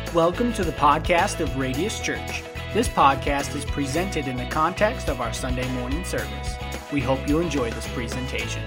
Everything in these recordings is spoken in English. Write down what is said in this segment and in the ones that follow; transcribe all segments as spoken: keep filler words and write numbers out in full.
Welcome to the podcast of Radius Church. This podcast is presented in the context of our Sunday morning service. We hope you enjoy this presentation.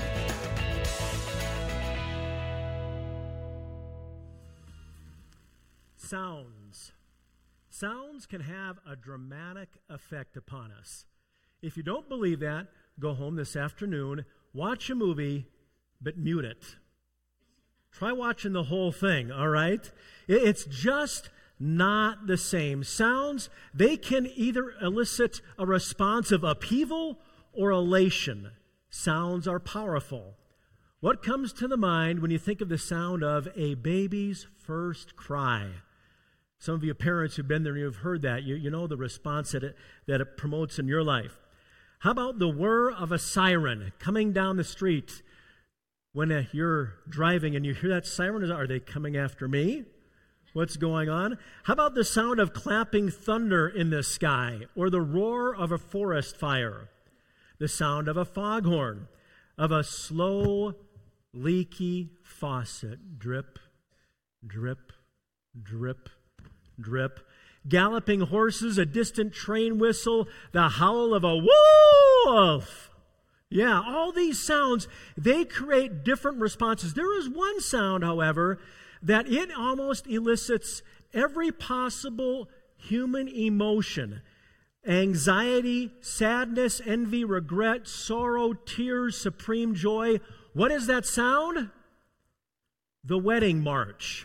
Sounds. Sounds can have a dramatic effect upon us. If you don't believe that, go home this afternoon, watch a movie, but mute it. Try watching the whole thing, all right? It's just not the same. Sounds, they can either elicit a response of upheaval or elation. Sounds are powerful. What comes to the mind when you think of the sound of a baby's first cry? Some of you parents who've been there, you've heard that. You, you know the response that it, that it promotes in your life. How about the whir of a siren coming down the street? When uh, you're driving and you hear that siren, are they coming after me? What's going on? How about the sound of clapping thunder in the sky or the roar of a forest fire? The sound of a foghorn, of a slow, leaky faucet. Drip, drip, drip, drip. Galloping horses, a distant train whistle, the howl of a wolf. Yeah, all these sounds, they create different responses. There is one sound, however, that it almost elicits every possible human emotion. Anxiety, sadness, envy, regret, sorrow, tears, supreme joy. What is that sound? The wedding march.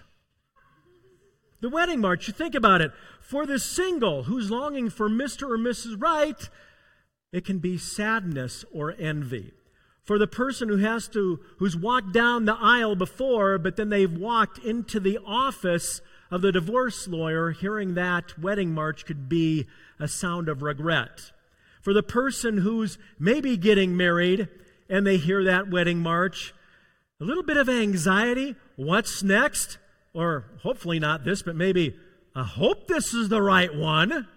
The wedding march, you think about it. For the single who's longing for Mister or Missus Right, it can be sadness or envy. For the person who has to, who's walked down the aisle before, but then they've walked into the office of the divorce lawyer, hearing that wedding march could be a sound of regret. For the person who's maybe getting married and they hear that wedding march, a little bit of anxiety. What's next? Or hopefully not this, but maybe, I hope this is the right one.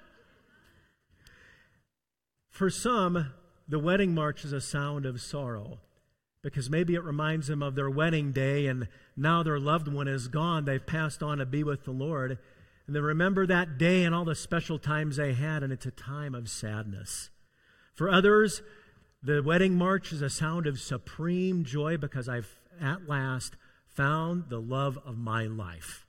For some, the wedding march is a sound of sorrow because maybe it reminds them of their wedding day and now their loved one is gone. They've passed on to be with the Lord. And they remember that day and all the special times they had, and it's a time of sadness. For others, the wedding march is a sound of supreme joy because I've at last found the love of my life.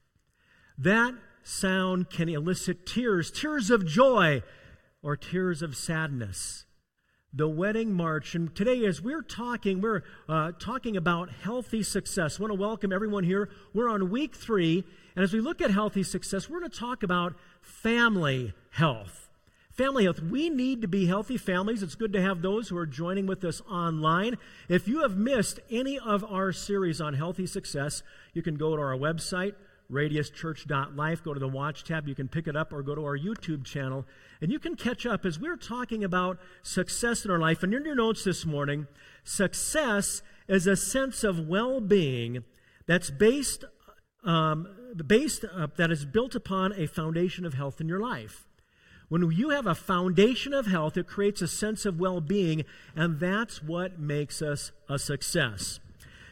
That sound can elicit tears, tears of joy, or tears of sadness. The wedding march. And today, as we're talking, we're uh, talking about healthy success. I want to welcome everyone here. We're on week three. And as we look at healthy success, we're going to talk about family health. Family health. We need to be healthy families. It's good to have those who are joining with us online. If you have missed any of our series on healthy success, you can go to our website, radius church dot life, go to the Watch tab, you can pick it up, or go to our YouTube channel, and you can catch up as we're talking about success in our life. And in your notes this morning, success is a sense of well-being that's based, um, based uh, that is built upon a foundation of health in your life. When you have a foundation of health, it creates a sense of well-being, and that's what makes us a success.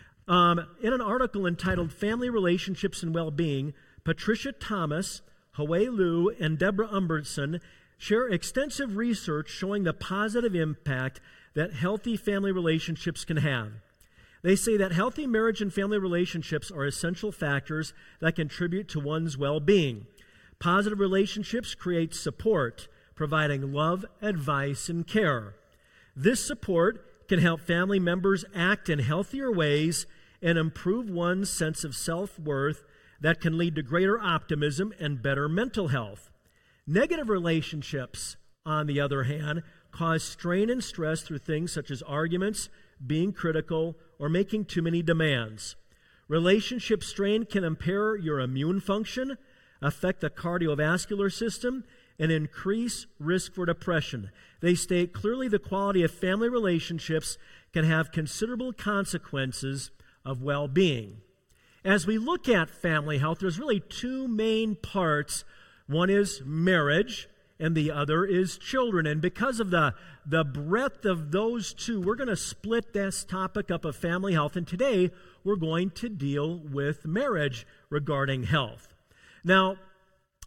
Um, in an article entitled Family Relationships and Well-Being, Patricia Thomas, Hoey Liu, and Deborah Umbertson share extensive research showing the positive impact that healthy family relationships can have. They say that healthy marriage and family relationships are essential factors that contribute to one's well-being. Positive relationships create support, providing love, advice, and care. This support can help family members act in healthier ways and improve one's sense of self-worth that can lead to greater optimism and better mental health. Negative relationships, on the other hand, cause strain and stress through things such as arguments, being critical, or making too many demands. Relationship strain can impair your immune function, affect the cardiovascular system, and increase risk for depression. They state clearly the quality of family relationships can have considerable consequences of well-being. As we look at family health, there's really two main parts. One is marriage, and the other is children. And because of the, the breadth of those two, we're going to split this topic up of family health. And today, we're going to deal with marriage regarding health. Now,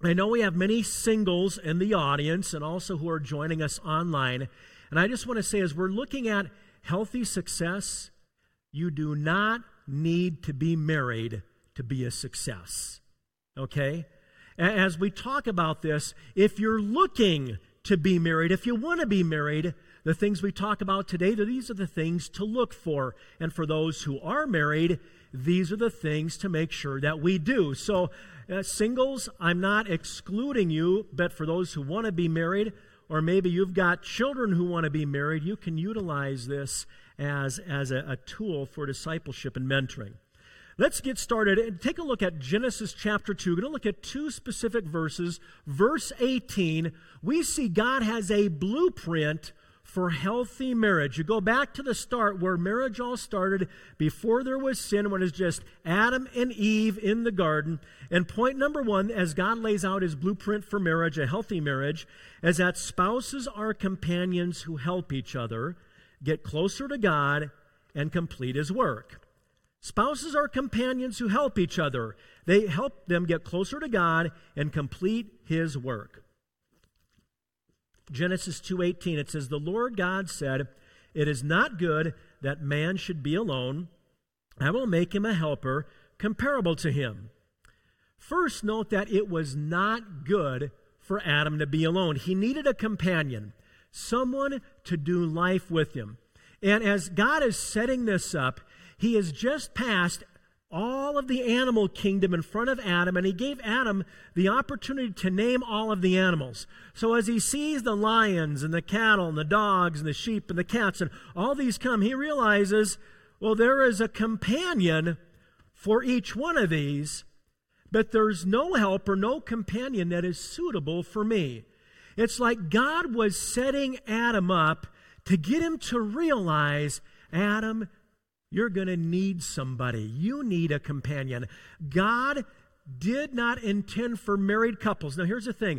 I know we have many singles in the audience and also who are joining us online. And I just want to say, as we're looking at healthy success, you do not need to be married to be a success. Okay? As we talk about this, if you're looking to be married, if you want to be married, the things we talk about today, these are the things to look for. And for those who are married, these are the things to make sure that we do. So, uh, singles, I'm not excluding you, but for those who want to be married, or maybe you've got children who want to be married, you can utilize this as, as a, a tool for discipleship and mentoring. Let's get started and take a look at Genesis chapter two. We're going to look at two specific verses. Verse eighteen, we see God has a blueprint for healthy marriage. You go back to the start where marriage all started before there was sin, when it's just Adam and Eve in the garden. And point number one, as God lays out his blueprint for marriage, a healthy marriage, is that spouses are companions who help each other get closer to God and complete his work. Spouses are companions who help each other. They help them get closer to God and complete his work. Genesis two eighteen, it says, "The Lord God said, 'It is not good that man should be alone. I will make him a helper comparable to him.'" First, note that it was not good for Adam to be alone. He needed a companion, someone to do life with him. And as God is setting this up, he has just passed all of the animal kingdom in front of Adam, and he gave Adam the opportunity to name all of the animals. So as he sees the lions and the cattle and the dogs and the sheep and the cats and all these come, he realizes, well, there is a companion for each one of these, but there's no helper, no companion that is suitable for me. It's like God was setting Adam up to get him to realize, Adam, you're going to need somebody. You need a companion. God did not intend for married couples. Now, here's the thing.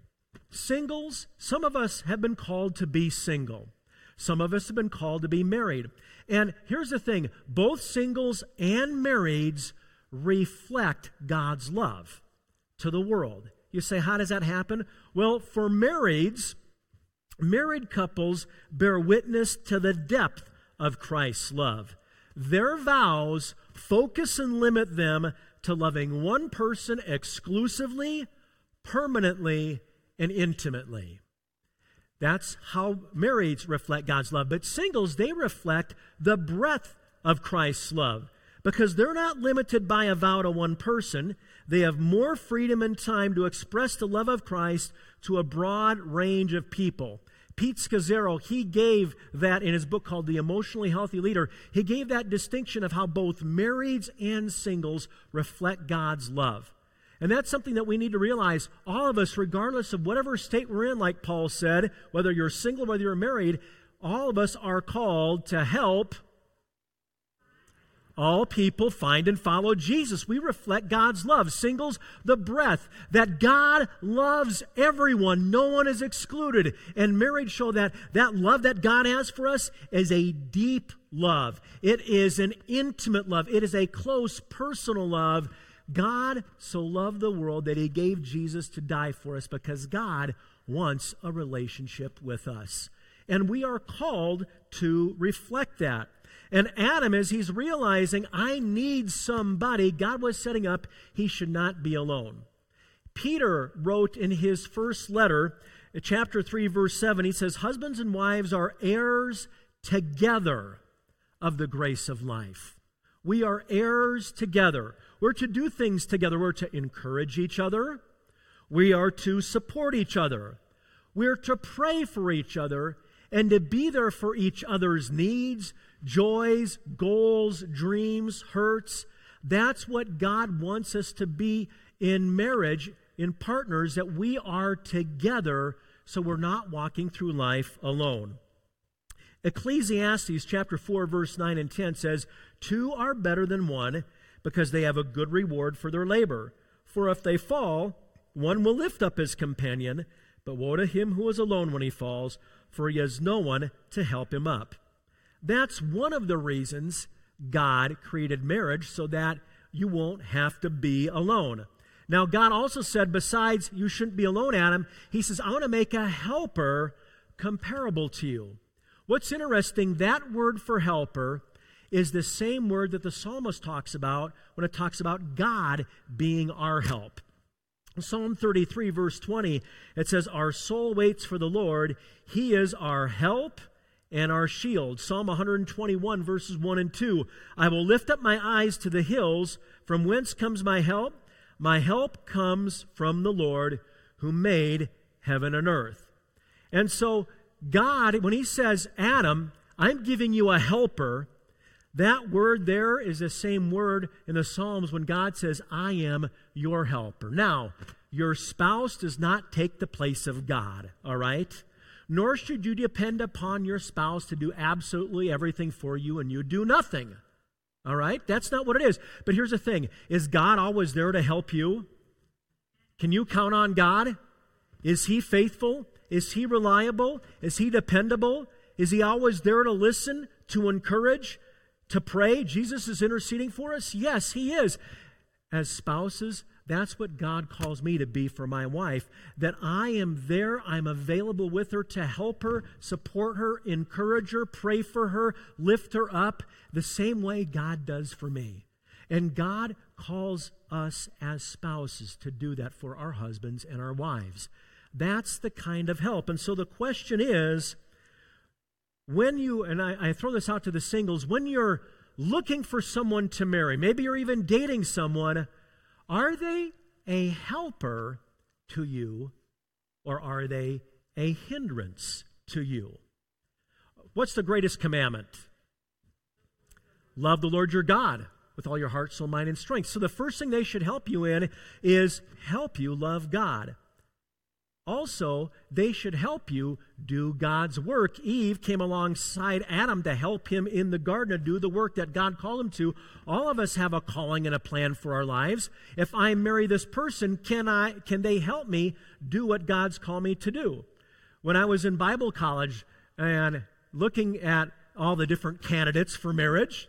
Singles, some of us have been called to be single. Some of us have been called to be married. And here's the thing. Both singles and marrieds reflect God's love to the world. You say, how does that happen? Well, for marrieds, married couples bear witness to the depth of Christ's love. Their vows focus and limit them to loving one person exclusively, permanently, and intimately. That's how marrieds reflect God's love. But singles, they reflect the breadth of Christ's love, because they're not limited by a vow to one person. They have more freedom and time to express the love of Christ to a broad range of people. Pete Scazzaro, he gave that in his book called The Emotionally Healthy Leader. He gave that distinction of how both marrieds and singles reflect God's love. And that's something that we need to realize. All of us, regardless of whatever state we're in, like Paul said, whether you're single, whether you're married, all of us are called to help all people find and follow Jesus. We reflect God's love. Singles, the breadth that God loves everyone. No one is excluded. And marriage show that that love that God has for us is a deep love. It is an intimate love. It is a close, personal love. God so loved the world that he gave Jesus to die for us, because God wants a relationship with us. And we are called to reflect that. And Adam, as he's realizing, I need somebody, God was setting up, he should not be alone. Peter wrote in his first letter, chapter three, verse seven, he says, "Husbands and wives are heirs together of the grace of life." We are heirs together. We're to do things together. We're to encourage each other. We are to support each other. We're to pray for each other and to be there for each other's needs, joys, goals, dreams, hurts. That's what God wants us to be in marriage, in partners, that we are together so we're not walking through life alone. Ecclesiastes chapter four, verse nine and ten says, "Two are better than one, because they have a good reward for their labor. For if they fall, one will lift up his companion, but woe to him who is alone when he falls, for he has no one to help him up." That's one of the reasons God created marriage, so that you won't have to be alone. Now, God also said, besides, you shouldn't be alone, Adam. He says, I want to make a helper comparable to you. What's interesting, that word for helper is the same word that the psalmist talks about when it talks about God being our help. Psalm thirty-three, verse twenty, it says, our soul waits for the Lord. He is our help and our shield. Psalm one twenty-one, verses one and two, I will lift up my eyes to the hills. From whence comes my help? My help comes from the Lord who made heaven and earth. And so God, when he says, Adam, I'm giving you a helper, that word there is the same word in the Psalms when God says, I am your helper. Now, your spouse does not take the place of God, all right? Nor should you depend upon your spouse to do absolutely everything for you and you do nothing, all right? That's not what it is. But here's the thing. Is God always there to help you? Can you count on God? Is he faithful? Is he reliable? Is he dependable? Is he always there to listen, to encourage, to pray? Jesus is interceding for us? Yes, he is. As spouses, that's what God calls me to be for my wife, that I am there, I'm available with her to help her, support her, encourage her, pray for her, lift her up, the same way God does for me. And God calls us as spouses to do that for our husbands and our wives. That's the kind of help. And so the question is, when you, and I, I throw this out to the singles, when you're looking for someone to marry, maybe you're even dating someone, are they a helper to you or are they a hindrance to you? What's the greatest commandment? Love the Lord your God with all your heart, soul, mind, and strength. So the first thing they should help you in is help you love God. Also, they should help you do God's work. Eve came alongside Adam to help him in the garden to do the work that God called him to. All of us have a calling and a plan for our lives. If I marry this person, can I? Can they help me do what God's called me to do? When I was in Bible college and looking at all the different candidates for marriage,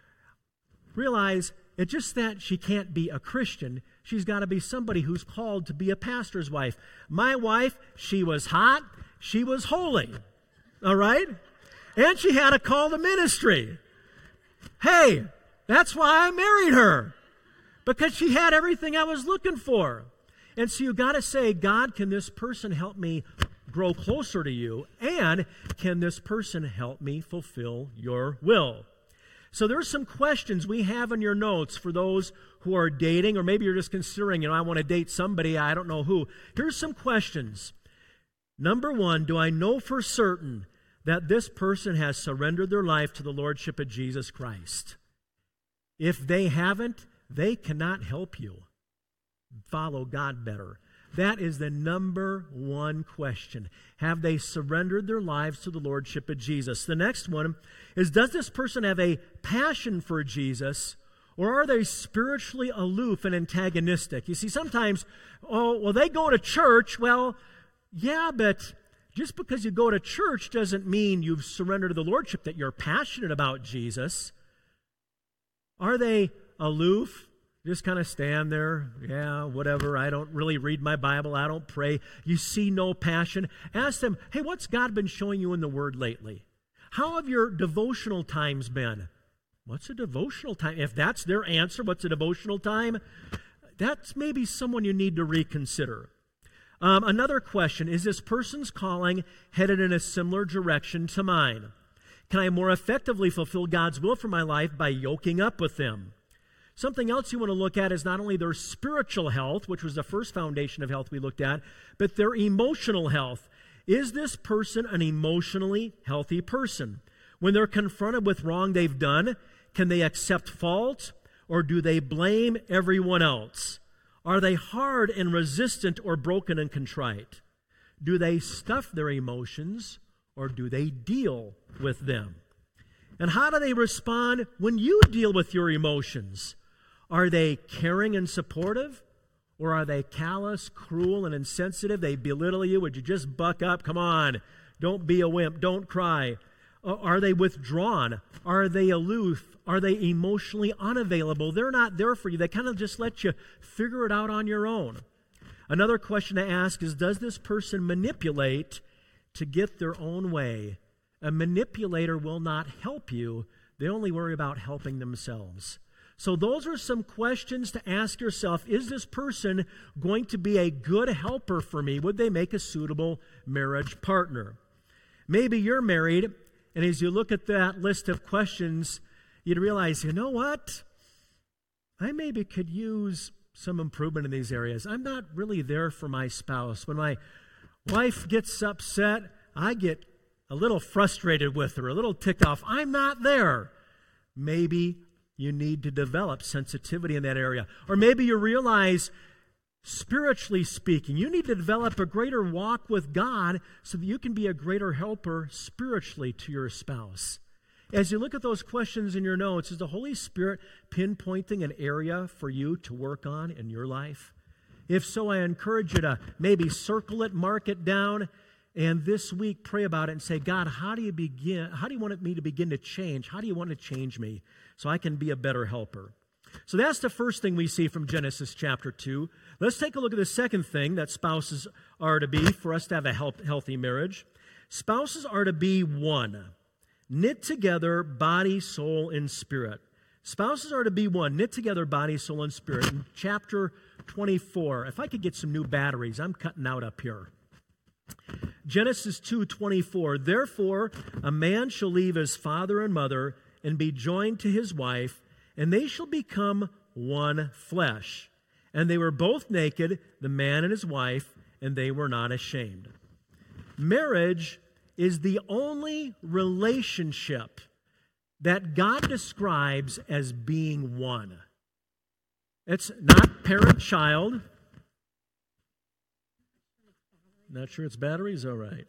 realize it's just that she can't be a Christian. She's got to be somebody who's called to be a pastor's wife. My wife, she was hot. She was holy. All right? And she had a call to ministry. Hey, that's why I married her. Because she had everything I was looking for. And so you got to say, God, can this person help me grow closer to you? And can this person help me fulfill your will? So there's some questions we have in your notes for those who are dating, or maybe you're just considering, you know, I want to date somebody, I don't know who. Here's some questions. Number one, do I know for certain that this person has surrendered their life to the Lordship of Jesus Christ? If they haven't, they cannot help you follow God better. That is the number one question. Have they surrendered their lives to the Lordship of Jesus? The next one is, does this person have a passion for Jesus, or are they spiritually aloof and antagonistic? You see, sometimes, oh, well, they go to church. Well, yeah, but just because you go to church doesn't mean you've surrendered to the Lordship, that you're passionate about Jesus. Are they aloof? Just kind of stand there, yeah, whatever. I don't really read my Bible. I don't pray. You see no passion. Ask them, hey, what's God been showing you in the Word lately? How have your devotional times been? What's a devotional time? If that's their answer, what's a devotional time? That's maybe someone you need to reconsider. Um, another question, is this person's calling headed in a similar direction to mine? Can I more effectively fulfill God's will for my life by yoking up with them? Something else you want to look at is not only their spiritual health, which was the first foundation of health we looked at, but their emotional health. Is this person an emotionally healthy person? When they're confronted with wrong they've done, can they accept fault, or do they blame everyone else? Are they hard and resistant or broken and contrite? Do they stuff their emotions, or do they deal with them? And how do they respond when you deal with your emotions? Are they caring and supportive? Or are they callous, cruel, and insensitive? They belittle you. Would you just buck up? Come on. Don't be a wimp. Don't cry. Are they withdrawn? Are they aloof? Are they emotionally unavailable? They're not there for you. They kind of just let you figure it out on your own. Another question to ask is, does this person manipulate to get their own way? A manipulator will not help you. They only worry about helping themselves. So those are some questions to ask yourself. Is this person going to be a good helper for me? Would they make a suitable marriage partner? Maybe you're married, and as you look at that list of questions, you'd realize, you know what? I maybe could use some improvement in these areas. I'm not really there for my spouse. When my wife gets upset, I get a little frustrated with her, a little ticked off. I'm not there. Maybe you need to develop sensitivity in that area. Or maybe you realize, spiritually speaking, you need to develop a greater walk with God so that you can be a greater helper spiritually to your spouse. As you look at those questions in your notes, is the Holy Spirit pinpointing an area for you to work on in your life? If so, I encourage you to maybe circle it, mark it down, and this week pray about it and say, God, how do you begin? How do you want me to begin to change? How do you want to change me so I can be a better helper? So that's the first thing we see from Genesis chapter two. Let's take a look at the second thing that spouses are to be for us to have a healthy marriage. Spouses are to be one, knit together, body, soul, and spirit. Spouses are to be one, knit together, body, soul, and spirit. In chapter twenty-four, if I could get some new batteries, I'm cutting out up here. Genesis two twenty-four, therefore a man shall leave his father and mother and be joined to his wife, and they shall become one flesh. And they were both naked, the man and his wife, and they were not ashamed. Marriage is the only relationship that God describes as being one. It's not parent-child. Not sure it's batteries? All right.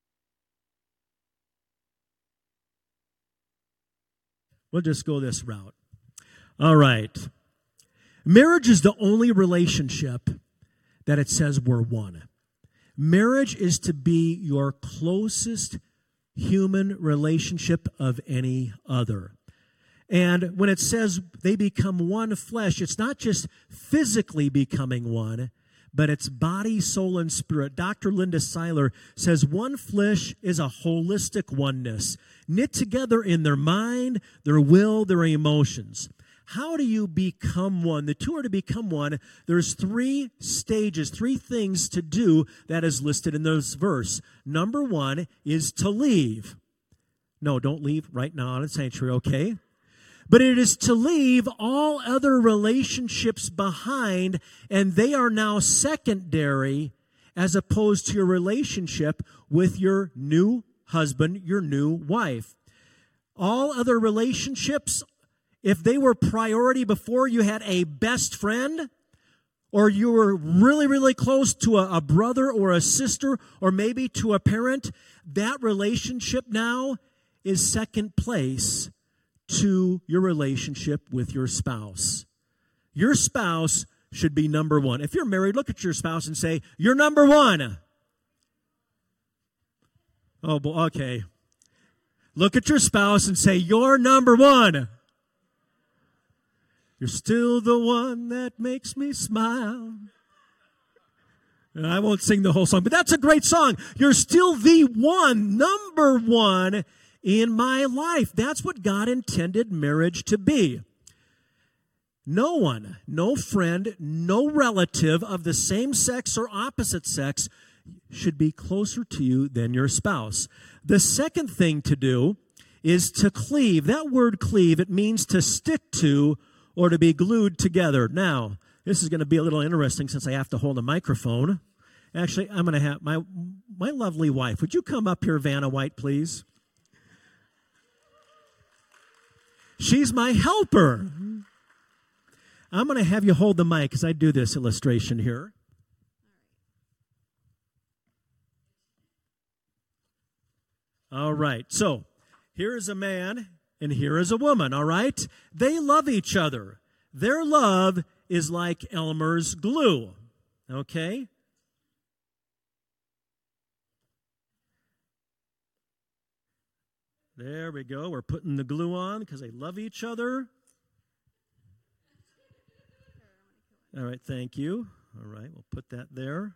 We'll just go this route. All right. Marriage is the only relationship that it says we're one. Marriage is to be your closest human relationship of any other. And when it says they become one flesh, it's not just physically becoming one, but it's body, soul, and spirit. Doctor Linda Seiler says one flesh is a holistic oneness, knit together in their mind, their will, their emotions. How do you become one? The two are to become one. There's three stages, three things to do that is listed in this verse. Number one is to leave. No, don't leave right now in the sanctuary, okay? But it is to leave all other relationships behind, and they are now secondary as opposed to your relationship with your new husband, your new wife. All other relationships, if they were priority before, you had a best friend, or you were really, really close to a, a brother or a sister, or maybe to a parent, that relationship now is second place to your relationship with your spouse. Your spouse should be number one. If you're married, look at your spouse and say, you're number one. Oh, okay. Look at your spouse and say, you're number one. You're still the one that makes me smile. And I won't sing the whole song, but that's a great song. You're still the one, number one in my life. That's what God intended marriage to be. No one, no friend, no relative of the same sex or opposite sex should be closer to you than your spouse. The second thing to do is to cleave. That word cleave, it means to stick to or to be glued together. Now, this is going to be a little interesting since I have to hold a microphone. Actually, I'm going to have my my lovely wife. Would you come up here, Vanna White, please? She's my helper. I'm going to have you hold the mic as I do this illustration here. All right. So here is a man and here is a woman, all right? They love each other. Their love is like Elmer's glue, okay? There we go. We're putting the glue on because they love each other. All right, thank you. All right, we'll put that there.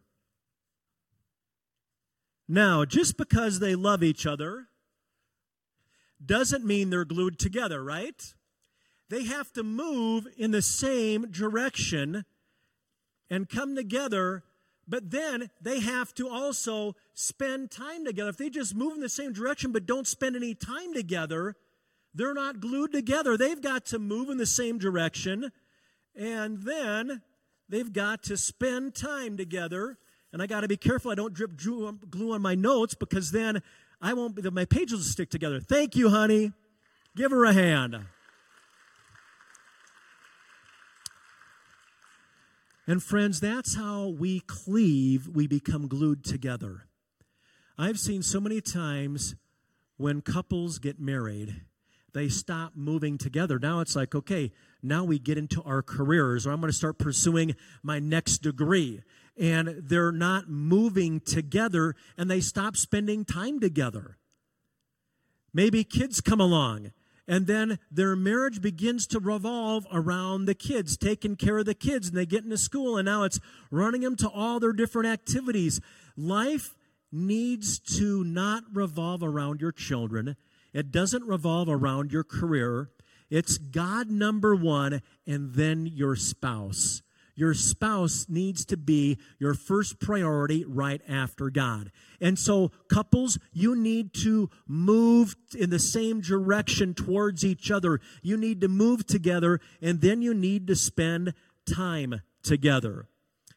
Now, just because they love each other doesn't mean they're glued together, right? They have to move in the same direction and come together, but then they have to also spend time together. If they just move in the same direction but don't spend any time together, they're not glued together. They've got to move in the same direction, and then they've got to spend time together. And I got to be careful I don't drip glue on my notes, because then I won't be, my pages will stick together. Thank you, honey. Give her a hand. And friends, that's how we cleave, we become glued together. I've seen so many times when couples get married, they stop moving together. Now it's like, okay, now we get into our careers, or I'm going to start pursuing my next degree. And they're not moving together, and they stop spending time together. Maybe kids come along, and then their marriage begins to revolve around the kids, taking care of the kids, and they get into school, and now it's running them to all their different activities. Life needs to not revolve around your children. It doesn't revolve around your career. It's God number one, and then your spouse. Your spouse needs to be your first priority right after God. And so, couples, you need to move in the same direction towards each other. You need to move together, and then you need to spend time together.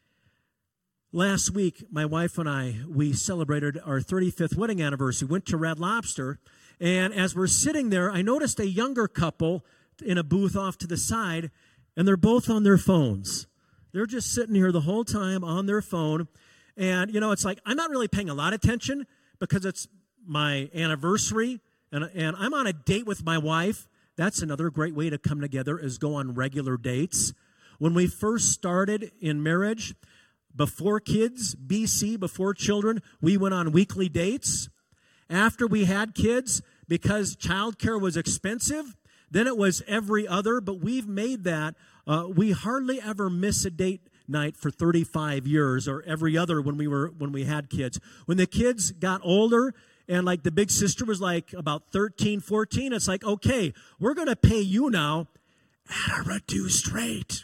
Last week, my wife and I, we celebrated our thirty-fifth wedding anniversary. We went to Red Lobster, and as we're sitting there, I noticed a younger couple in a booth off to the side, and they're both on their phones. They're just sitting here the whole time on their phone. And, you know, it's like, I'm not really paying a lot of attention because it's my anniversary, and, and I'm on a date with my wife. That's another great way to come together, is go on regular dates. When we first started in marriage, before kids, B C, before children, we went on weekly dates. After we had kids, because childcare was expensive, then it was every other, but we've made that. Uh, we hardly ever miss a date night for thirty-five years, or every other when we were when we had kids. When the kids got older, and like the big sister was like about thirteen, fourteen, it's like, okay, we're going to pay you now at a reduced rate.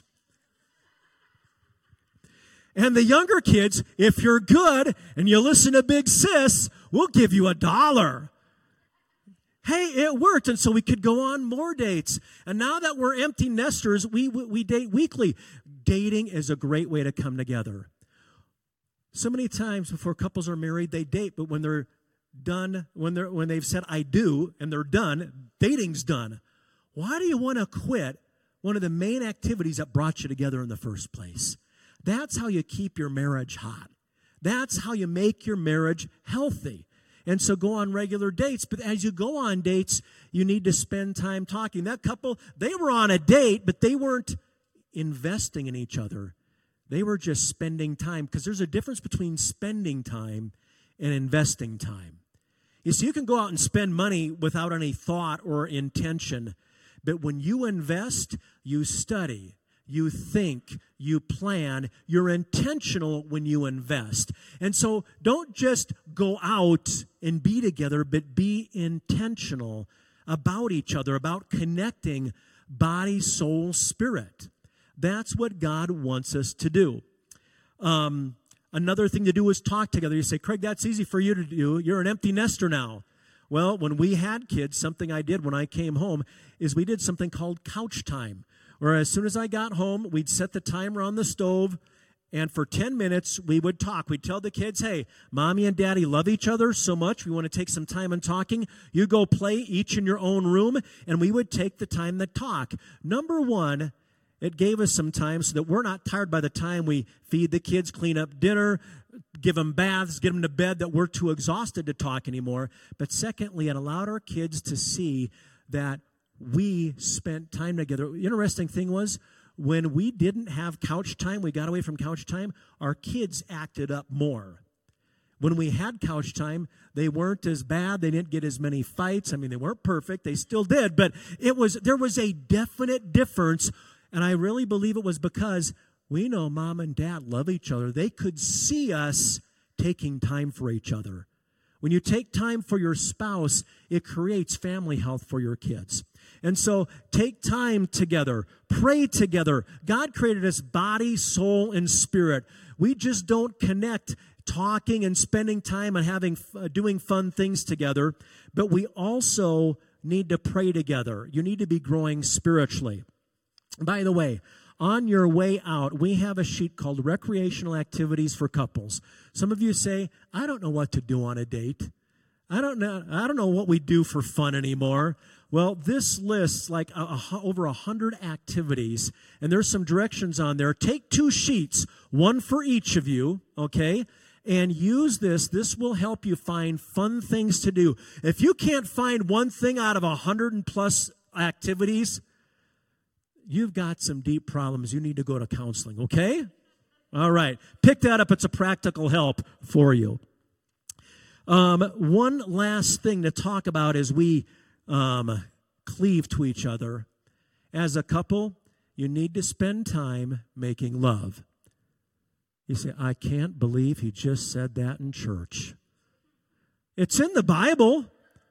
And the younger kids, if you're good and you listen to Big Sis, we'll give you a dollar. Hey, it worked, and so we could go on more dates. And now that we're empty nesters, we, we we date weekly. Dating is a great way to come together. So many times before couples are married, they date, but when they're done, when they're when they've said I do and they're done, dating's done. Why do you want to quit one of the main activities that brought you together in the first place? That's how you keep your marriage hot. That's how you make your marriage healthy. And so go on regular dates. But as you go on dates, you need to spend time talking. That couple, they were on a date, but they weren't investing in each other. They were just spending time, because there's a difference between spending time and investing time. You see, you can go out and spend money without any thought or intention. But when you invest, you study. You think, you plan, you're intentional when you invest. And so don't just go out and be together, but be intentional about each other, about connecting body, soul, spirit. That's what God wants us to do. Um, another thing to do is talk together. You say, Craig, that's easy for you to do. You're an empty nester now. Well, when we had kids, something I did when I came home is we did something called couch time. Where as soon as I got home, we'd set the timer on the stove, and for ten minutes, we would talk. We'd tell the kids, hey, Mommy and Daddy love each other so much. We want to take some time in talking. You go play each in your own room, and we would take the time to talk. Number one, it gave us some time so that we're not tired by the time we feed the kids, clean up dinner, give them baths, get them to bed, that we're too exhausted to talk anymore. But secondly, it allowed our kids to see that we spent time together. The interesting thing was, when we didn't have couch time, we got away from couch time, our kids acted up more. When we had couch time, they weren't as bad. They didn't get as many fights. I mean, they weren't perfect. They still did. But it was there was a definite difference. And I really believe it was because we know mom and dad love each other. They could see us taking time for each other. When you take time for your spouse, it creates family health for your kids. And so take time together. Pray together. God created us body, soul, and spirit. We just don't connect talking and spending time and having uh, doing fun things together, but we also need to pray together. You need to be growing spiritually. By the way, on your way out, we have a sheet called Recreational Activities for Couples. Some of you say, I don't know what to do on a date. I don't know, I don't know what we do for fun anymore. Well, this lists like a, a, over a hundred activities, and there's some directions on there. Take two sheets, one for each of you, okay? And use this. This will help you find fun things to do. If you can't find one thing out of a hundred and plus activities, you've got some deep problems. You need to go to counseling, okay? All right. Pick that up. It's a practical help for you. Um, one last thing to talk about as we um, cleave to each other. As a couple, you need to spend time making love. You say, I can't believe he just said that in church. It's in the Bible.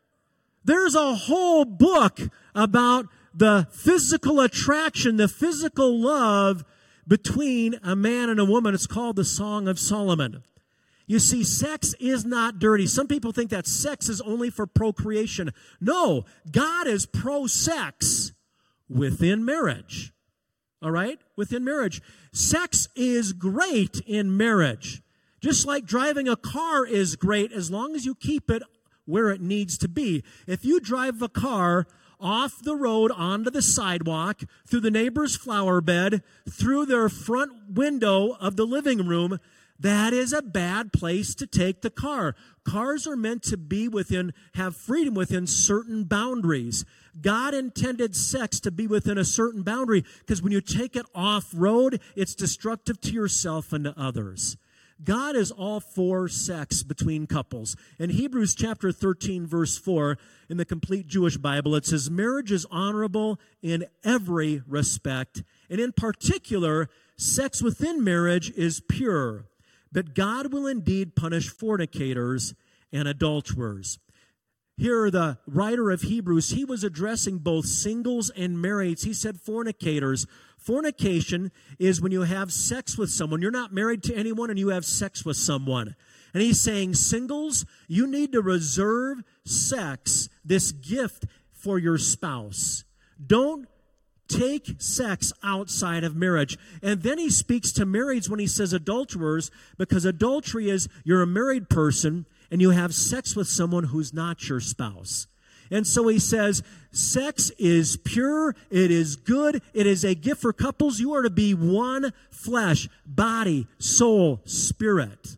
There's a whole book about the physical attraction, the physical love between a man and a woman. It's called the Song of Solomon. You see, sex is not dirty. Some people think that sex is only for procreation. No, God is pro-sex within marriage. All right? Within marriage. Sex is great in marriage. Just like driving a car is great as long as you keep it where it needs to be. If you drive a car off the road onto the sidewalk, through the neighbor's flower bed, through their front window of the living room, that is a bad place to take the car. Cars are meant to be within, have freedom within certain boundaries. God intended sex to be within a certain boundary because when you take it off-road, it's destructive to yourself and to others. God is all for sex between couples. In Hebrews chapter thirteen, verse four, in the complete Jewish Bible, it says, marriage is honorable in every respect, and in particular, sex within marriage is pure. But God will indeed punish fornicators and adulterers. Here, the writer of Hebrews, he was addressing both singles and marrieds. He said fornicators. Fornication is when you have sex with someone. You're not married to anyone and you have sex with someone. And he's saying, singles, you need to reserve sex, this gift, for your spouse. Don't take sex outside of marriage. And then he speaks to marrieds when he says adulterers, because adultery is you're a married person and you have sex with someone who's not your spouse. And so he says, sex is pure, it is good, it is a gift for couples. You are to be one flesh, body, soul, spirit.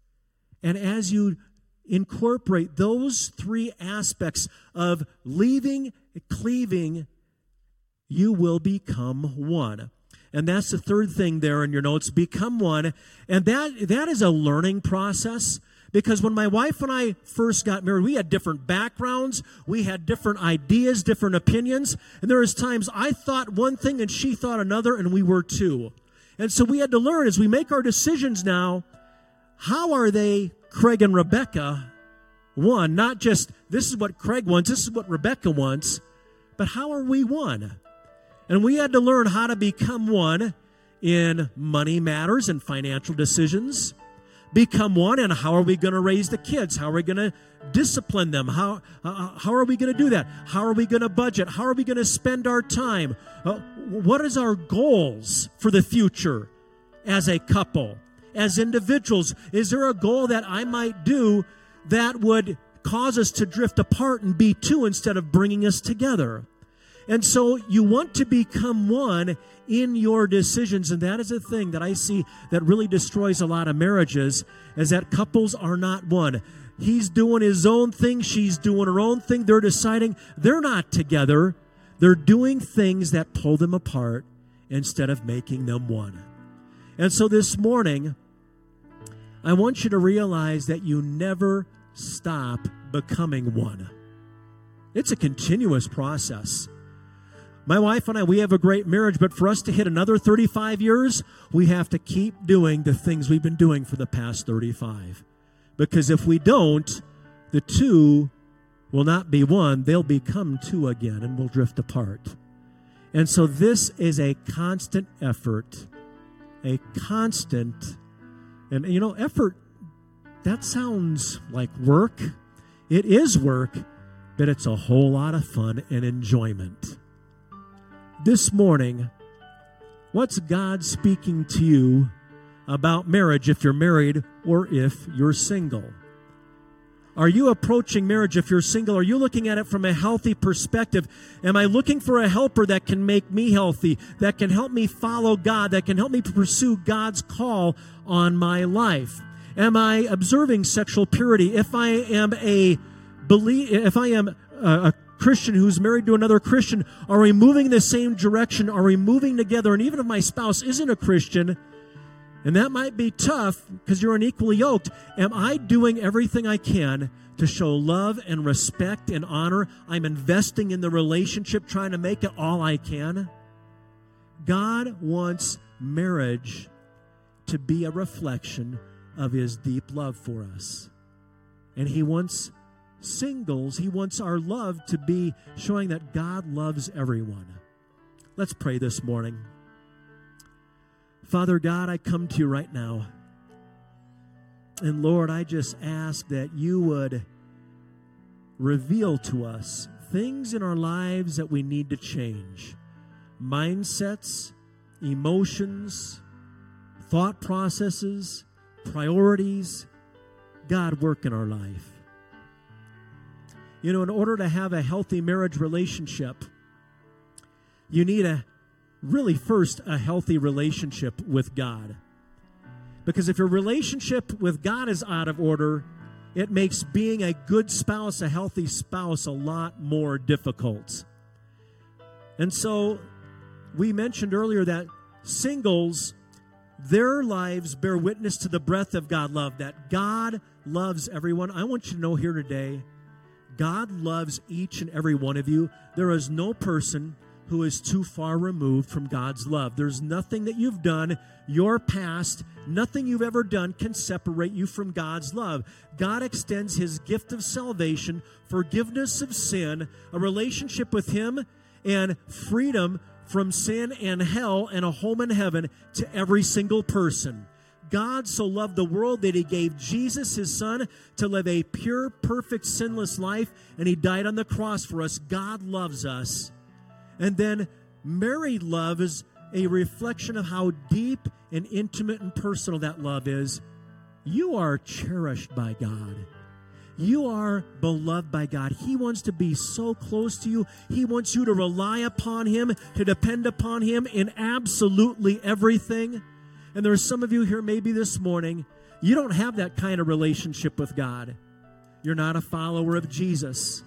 And as you incorporate those three aspects of leaving, cleaving, you will become one. And that's the third thing there in your notes, become one. And that that is a learning process. Because when my wife and I first got married, we had different backgrounds, we had different ideas, different opinions, and there was times I thought one thing and she thought another, and we were two. And so we had to learn as we make our decisions now, how are they, Craig and Rebecca, one? Not just this is what Craig wants, this is what Rebecca wants, but how are we one? And we had to learn how to become one in money matters and financial decisions. Become one, and how are we going to raise the kids? How are we going to discipline them? How uh, how are we going to do that? How are we going to budget? How are we going to spend our time? Uh, what is our goals for the future as a couple, as individuals? Is there a goal that I might do that would cause us to drift apart and be two instead of bringing us together? And so you want to become one in your decisions, and that is a thing that I see that really destroys a lot of marriages, is that couples are not one. He's doing his own thing, she's doing her own thing, they're deciding they're not together. They're doing things that pull them apart instead of making them one. And so this morning, I want you to realize that you never stop becoming one. It's a continuous process. My wife and I, we have a great marriage, but for us to hit another thirty-five years, we have to keep doing the things we've been doing for the past thirty-five. Because if we don't, the two will not be one, they'll become two again, and we'll drift apart. And so this is a constant effort, a constant, and you know, effort, that sounds like work. It is work, but it's a whole lot of fun and enjoyment. This morning, what's God speaking to you about marriage if you're married or if you're single? Are you approaching marriage if you're single? Are you looking at it from a healthy perspective? Am I looking for a helper that can make me healthy, that can help me follow God, that can help me pursue God's call on my life? Am I observing sexual purity? If I am a belie- if I am a, a Christian who's married to another Christian, are we moving in the same direction? Are we moving together? And even if my spouse isn't a Christian, and that might be tough because you're unequally yoked, am I doing everything I can to show love and respect and honor? I'm investing in the relationship, trying to make it all I can. God wants marriage to be a reflection of His deep love for us. And He wants singles, He wants our love to be showing that God loves everyone. Let's pray this morning. Father God, I come to you right now. And Lord, I just ask that you would reveal to us things in our lives that we need to change. Mindsets, emotions, thought processes, priorities. God, work in our life. You know, in order to have a healthy marriage relationship, you need a really first a healthy relationship with God. Because if your relationship with God is out of order, it makes being a good spouse, a healthy spouse, a lot more difficult. And so we mentioned earlier that singles, their lives bear witness to the breadth of God love, that God loves everyone. I want you to know here today, God loves each and every one of you. There is no person who is too far removed from God's love. There's nothing that you've done, your past, nothing you've ever done can separate you from God's love. God extends His gift of salvation, forgiveness of sin, a relationship with Him, and freedom from sin and hell and a home in heaven to every single person. God so loved the world that He gave Jesus, His Son, to live a pure, perfect, sinless life, and He died on the cross for us. God loves us. And then married love is a reflection of how deep and intimate and personal that love is. You are cherished by God. You are beloved by God. He wants to be so close to you. He wants you to rely upon Him, to depend upon Him in absolutely everything. And there are some of you here maybe this morning, you don't have that kind of relationship with God. You're not a follower of Jesus.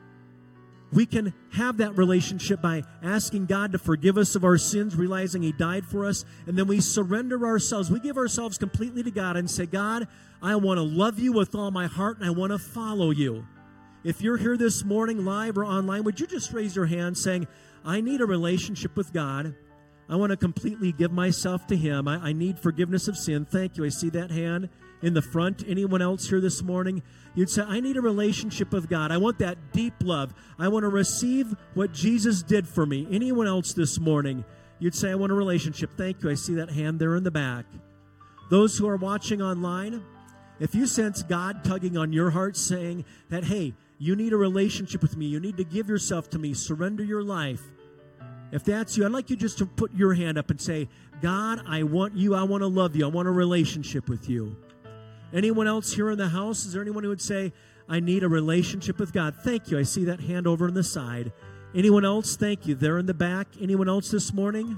We can have that relationship by asking God to forgive us of our sins, realizing He died for us, and then we surrender ourselves. We give ourselves completely to God and say, God, I want to love you with all my heart, and I want to follow you. If you're here this morning, live or online, would you just raise your hand saying, I need a relationship with God. I want to completely give myself to Him. I, I need forgiveness of sin. Thank you. I see that hand in the front. Anyone else here this morning? You'd say, I need a relationship with God. I want that deep love. I want to receive what Jesus did for me. Anyone else this morning? You'd say, I want a relationship. Thank you. I see that hand there in the back. Those who are watching online, if you sense God tugging on your heart saying that, hey, you need a relationship with me. You need to give yourself to me. Surrender your life. If that's you, I'd like you just to put your hand up and say, God, I want you. I want to love you. I want a relationship with you. Anyone else here in the house? Is there anyone who would say, I need a relationship with God? Thank you. I see that hand over on the side. Anyone else? Thank you. There in the back. Anyone else this morning?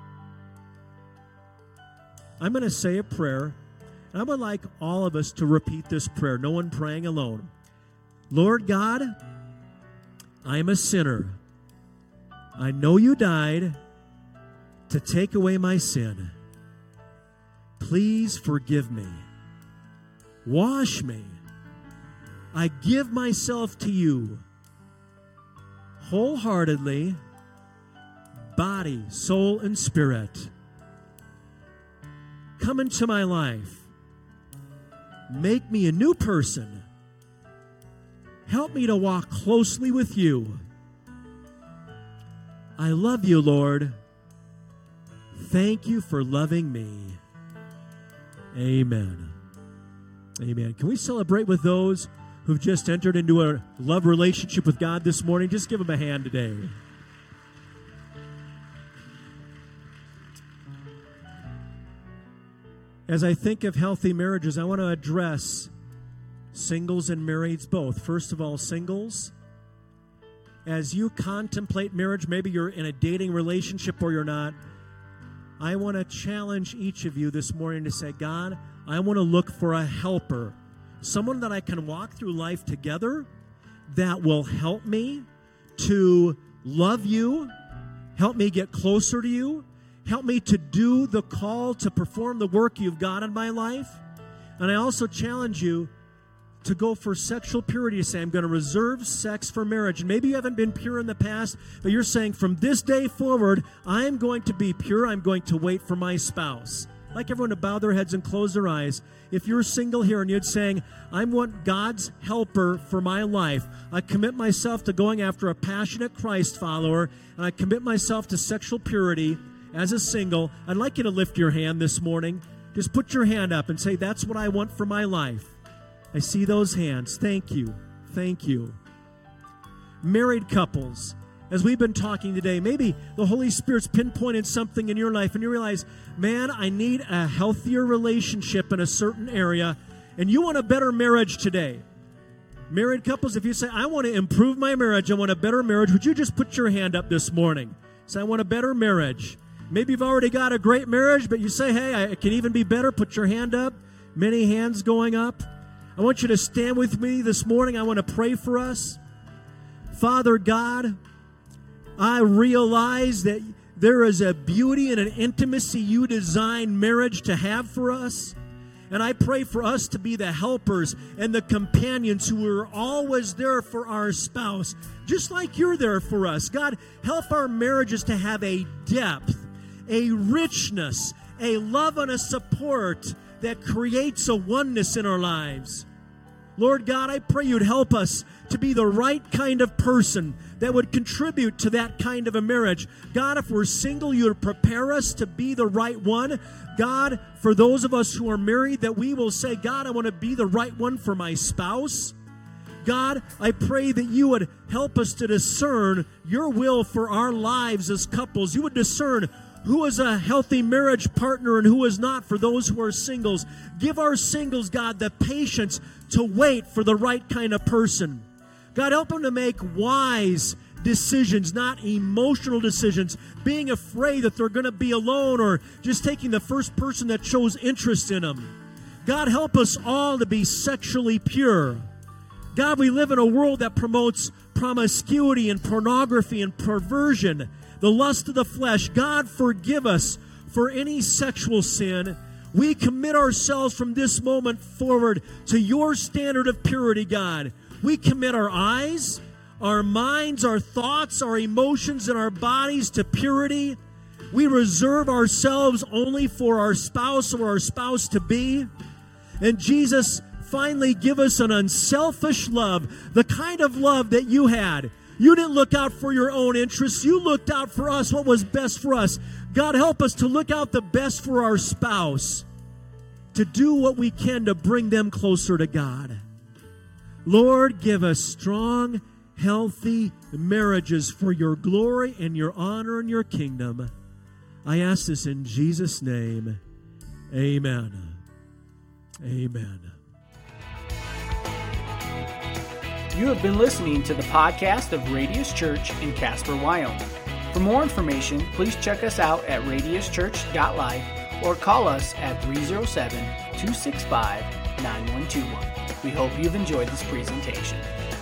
I'm going to say a prayer, and I would like all of us to repeat this prayer. No one praying alone. Lord God, I am a sinner. I know you died to take away my sin. Please forgive me. Wash me. I give myself to you wholeheartedly, body, soul, and spirit. Come into my life. Make me a new person. Help me to walk closely with you. I love you, Lord. Thank you for loving me. Amen. Amen. Can we celebrate with those who've just entered into a love relationship with God this morning? Just give them a hand today. As I think of healthy marriages, I want to address singles and marrieds both. First of all, singles, as you contemplate marriage, maybe you're in a dating relationship or you're not, I want to challenge each of you this morning to say, God, I want to look for a helper, someone that I can walk through life together that will help me to love you, help me get closer to you, help me to do the call to perform the work you've got in my life. And I also challenge you to go for sexual purity, to say, I'm going to reserve sex for marriage. And maybe you haven't been pure in the past, but you're saying, from this day forward, I'm going to be pure. I'm going to wait for my spouse. I'd like everyone to bow their heads and close their eyes. If you're single here and you're saying, I want God's helper for my life, I commit myself to going after a passionate Christ follower, and I commit myself to sexual purity as a single, I'd like you to lift your hand this morning. Just put your hand up and say, that's what I want for my life. I see those hands. Thank you. Thank you. Married couples, as we've been talking today, maybe the Holy Spirit's pinpointed something in your life and you realize, man, I need a healthier relationship in a certain area, and you want a better marriage today. Married couples, if you say, I want to improve my marriage, I want a better marriage, would you just put your hand up this morning? Say, I want a better marriage. Maybe you've already got a great marriage, but you say, hey, it can even be better. Put your hand up. Many hands going up. I want you to stand with me this morning. I want to pray for us. Father God, I realize that there is a beauty and an intimacy you designed marriage to have for us. And I pray for us to be the helpers and the companions who are always there for our spouse, just like you're there for us. God, help our marriages to have a depth, a richness, a love and a support that creates a oneness in our lives. Lord God, I pray you'd help us to be the right kind of person that would contribute to that kind of a marriage. God, if we're single, you would prepare us to be the right one. God, for those of us who are married, that we will say, God, I want to be the right one for my spouse. God, I pray that you would help us to discern your will for our lives as couples. You would discern who is a healthy marriage partner and who is not for those who are singles. Give our singles, God, the patience to wait for the right kind of person. God, help them to make wise decisions, not emotional decisions, being afraid that they're going to be alone or just taking the first person that shows interest in them. God, help us all to be sexually pure. God, we live in a world that promotes promiscuity and pornography and perversion, the lust of the flesh. God, forgive us for any sexual sin. We commit ourselves from this moment forward to your standard of purity, God. We commit our eyes, our minds, our thoughts, our emotions, and our bodies to purity. We reserve ourselves only for our spouse or our spouse to be. And Jesus, finally give us an unselfish love, the kind of love that you had. You didn't look out for your own interests. You looked out for us, what was best for us. God, help us to look out the best for our spouse, to do what we can to bring them closer to God. Lord, give us strong, healthy marriages for your glory and your honor and your kingdom. I ask this in Jesus' name. Amen. Amen. You have been listening to the podcast of Radius Church in Casper, Wyoming. For more information, please check us out at radius church dot life or call us at three oh seven, two six five, nine one two one. We hope you've enjoyed this presentation.